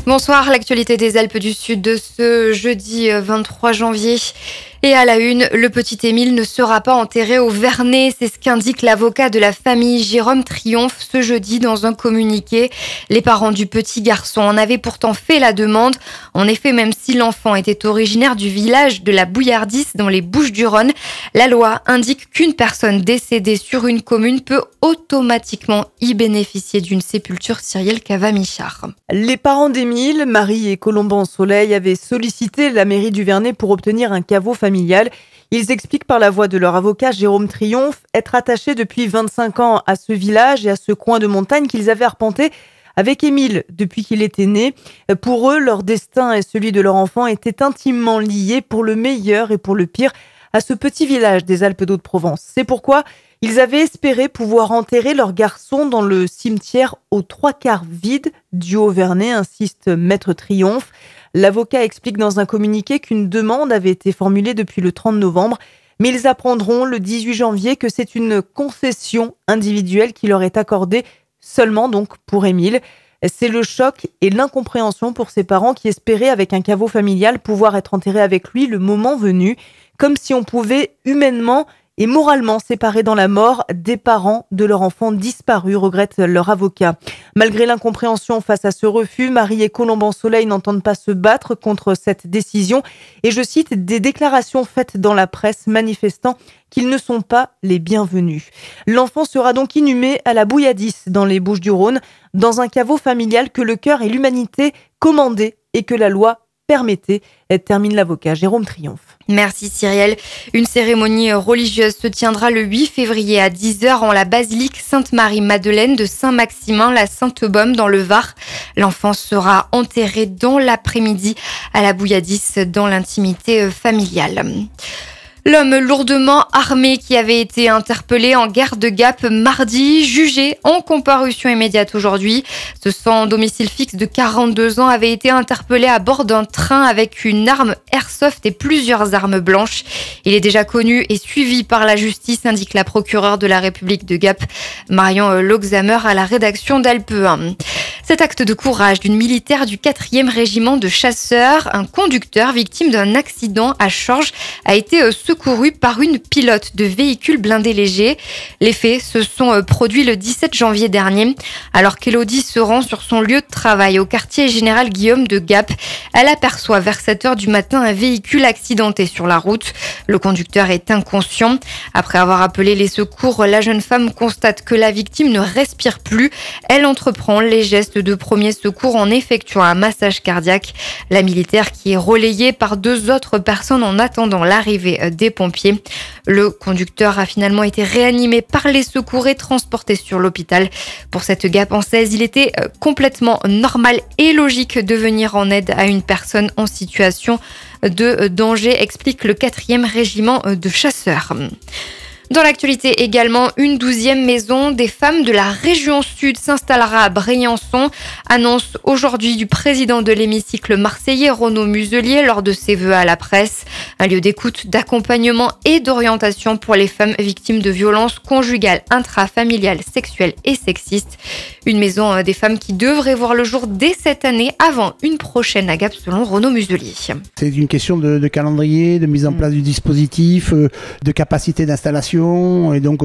Bonsoir, l'actualité des Alpes du Sud de ce jeudi 23 janvier. Et à la une, le petit Émile ne sera pas enterré au Vernet. C'est ce qu'indique l'avocat de la famille Jérôme Triomphe ce jeudi dans un communiqué. Les parents du petit garçon en avaient pourtant fait la demande. En effet, même si l'enfant était originaire du village de la Bouillardisse dans les Bouches-du-Rhône, la loi indique qu'une personne décédée sur une commune peut automatiquement y bénéficier d'une sépulture. Cyrielle Cava-Michard. Les parents d'Émile, Marie et Colomban Soleil, avaient sollicité la mairie du Vernet pour obtenir un caveau familial. Ils expliquent par la voix de leur avocat Jérôme Triomphe être attachés depuis 25 ans à ce village et à ce coin de montagne qu'ils avaient arpenté avec Émile depuis qu'il était né. Pour eux, leur destin et celui de leur enfant étaient intimement liés, pour le meilleur et pour le pire, à ce petit village des Alpes d'Haute-Provence. C'est pourquoi ils avaient espéré pouvoir enterrer leur garçon dans le cimetière aux 3/4 vide du Haut-Vernet, insiste Maître Triomphe. L'avocat explique dans un communiqué qu'une demande avait été formulée depuis le 30 novembre, mais ils apprendront le 18 janvier que c'est une concession individuelle qui leur est accordée seulement donc pour Émile. C'est le choc et l'incompréhension pour ses parents qui espéraient, avec un caveau familial, pouvoir être enterrés avec lui le moment venu, comme si on pouvait humainement et moralement séparer dans la mort des parents de leur enfant disparu, regrette leur avocat. Malgré l'incompréhension face à ce refus, Marie et Colomban Soleil n'entendent pas se battre contre cette décision et, je cite, des déclarations faites dans la presse manifestant qu'ils ne sont pas les bienvenus. L'enfant sera donc inhumé à la Bouillardisse dans les Bouches-du-Rhône, dans un caveau familial que le cœur et l'humanité commandaient et que la loi permettait, termine l'avocat Jérôme Triomphe. Merci Cyrielle. Une cérémonie religieuse se tiendra le 8 février à 10h en la basilique Sainte-Marie-Madeleine de Saint-Maximin, la Sainte-Baume dans le Var. L'enfant sera enterré dans l'après-midi à la Bouillardisse dans l'intimité familiale. L'homme lourdement armé qui avait été interpellé en gare de Gap mardi, jugé en comparution immédiate aujourd'hui. Ce sans domicile fixe de 42 ans avait été interpellé à bord d'un train avec une arme airsoft et plusieurs armes blanches. Il est déjà connu et suivi par la justice, indique la procureure de la République de Gap, Marion Loxamer, à la rédaction d'Alpe 1. Cet acte de courage d'une militaire du 4e régiment de chasseurs, un conducteur victime d'un accident à Chorges, a été secouru par une pilote de véhicule blindé léger. Les faits se sont produits le 17 janvier dernier. Alors qu'Élodie se rend sur son lieu de travail au quartier général Guillaume de Gap, elle aperçoit vers 7h du matin un véhicule accidenté sur la route. Le conducteur est inconscient. Après avoir appelé les secours, la jeune femme constate que la victime ne respire plus. Elle entreprend les gestes de premier secours en effectuant un massage cardiaque. La militaire qui est relayée par 2 autres personnes en attendant l'arrivée des pompiers. Le conducteur a finalement été réanimé par les secours et transporté sur l'hôpital. Pour cette gapençaise, il était complètement normal et logique de venir en aide à une personne en situation de danger, explique le 4e régiment de chasseurs. Dans l'actualité également, une 12e maison des femmes de la région sud s'installera à Briançon. Annonce aujourd'hui du président de l'hémicycle marseillais, Renaud Muselier, lors de ses vœux à la presse. Un lieu d'écoute, d'accompagnement et d'orientation pour les femmes victimes de violences conjugales, intrafamiliales, sexuelles et sexistes. Une maison des femmes qui devrait voir le jour dès cette année avant une prochaine AGAP, selon Renaud Muselier. C'est une question de calendrier, de mise en place du dispositif, de capacité d'installation. Et donc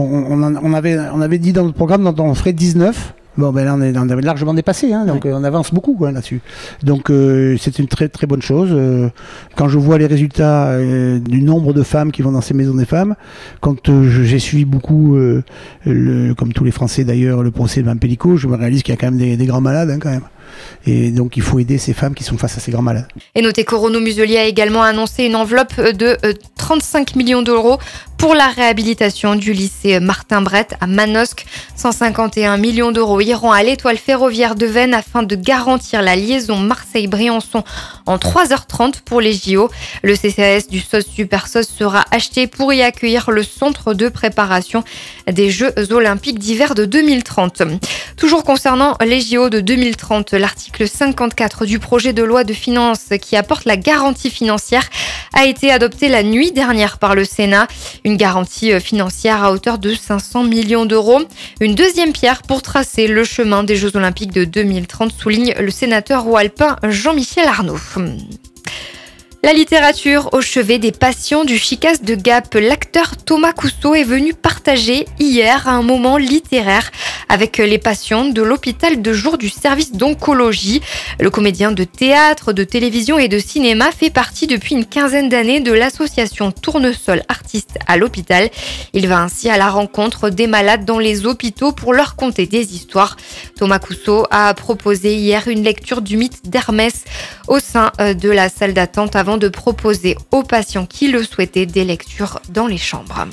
on avait dit dans le programme dont on ferait 19. Bon, ben là, on avait largement dépassé, donc on avance beaucoup là-dessus. Donc c'est une très très bonne chose. Quand je vois les résultats du nombre de femmes qui vont dans ces maisons des femmes, quand j'ai suivi beaucoup, comme tous les Français d'ailleurs, le procès de Mme Pellicot, je me réalise qu'il y a quand même des grands malades quand même. Et donc il faut aider ces femmes qui sont face à ces grands malades. Et notez que Renaud Muselier a également annoncé une enveloppe de 35 millions d'euros pour la réhabilitation du lycée Martin Brett à Manosque. 151 millions d'euros iront à l'étoile ferroviaire de Veynes afin de garantir la liaison Marseille-Briançon en 3h30 pour les JO. Le CCAS du SOS Super SOS sera acheté pour y accueillir le centre de préparation des Jeux Olympiques d'hiver de 2030. Toujours concernant les JO de 2030, l'article 54 du projet de loi de finances qui apporte la garantie financière a été adopté la nuit dernière par le Sénat. Une garantie financière à hauteur de 500 millions d'euros. Une deuxième pierre pour tracer le chemin des Jeux Olympiques de 2030, souligne le sénateur haut-alpin Jean-Michel Arnaud. La littérature au chevet des patients du Chicas de Gap. L'acteur Thomas Cousteau est venu partager hier un moment littéraire avec les patients de l'hôpital de jour du service d'oncologie. Le comédien de théâtre, de télévision et de cinéma fait partie depuis une quinzaine d'années de l'association Tournesol Artistes à l'hôpital. Il va ainsi à la rencontre des malades dans les hôpitaux pour leur conter des histoires. Thomas Cousteau a proposé hier une lecture du mythe d'Hermès au sein de la salle d'attente avant de proposer aux patients qui le souhaitaient des lectures dans les chambres.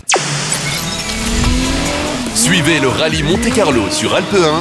Suivez le rallye Monte-Carlo sur Alpe 1.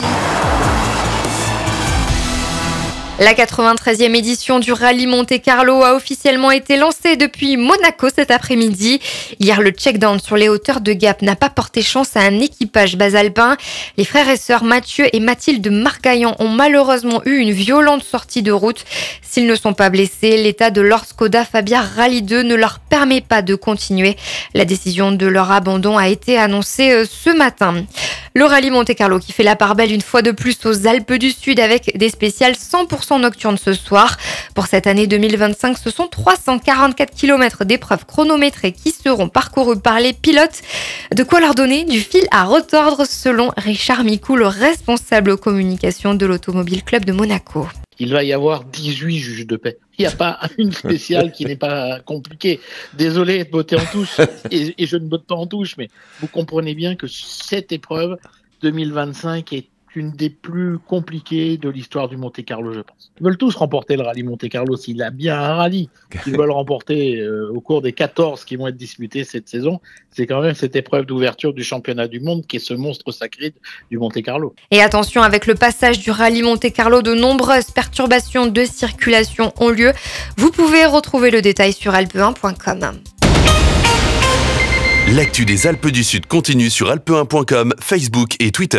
La 93e édition du rallye Monte-Carlo a officiellement été lancée depuis Monaco cet après-midi. Hier, le check-down sur les hauteurs de Gap n'a pas porté chance à un équipage basalpin. Les frères et sœurs Mathieu et Mathilde Margaillan ont malheureusement eu une violente sortie de route. S'ils ne sont pas blessés, l'état de leur Skoda Fabia Rally 2 ne leur permet pas de continuer. La décision de leur abandon a été annoncée ce matin. Le rallye Monte-Carlo qui fait la part belle une fois de plus aux Alpes du Sud avec des spéciales 100% nocturnes ce soir. Pour cette année 2025, ce sont 344 km d'épreuves chronométrées qui seront parcourues par les pilotes. De quoi leur donner du fil à retordre selon Richard Micou, le responsable communication de l'Automobile Club de Monaco. Il va y avoir 18 juges de paix. Il n'y a pas une spéciale qui n'est pas compliquée. Désolé de botter en touche, et je ne botte pas en touche, mais vous comprenez bien que cette épreuve 2025 est une des plus compliquées de l'histoire du Monte-Carlo, je pense. Ils veulent tous remporter le rallye Monte-Carlo. S'il a bien un rallye qu'ils veulent remporter au cours des 14 qui vont être disputés cette saison, c'est quand même cette épreuve d'ouverture du championnat du monde qui est ce monstre sacré du Monte-Carlo. Et attention, avec le passage du rallye Monte-Carlo, de nombreuses perturbations de circulation ont lieu. Vous pouvez retrouver le détail sur alpe1.com. L'actu des Alpes du Sud continue sur alpe1.com, Facebook et Twitter.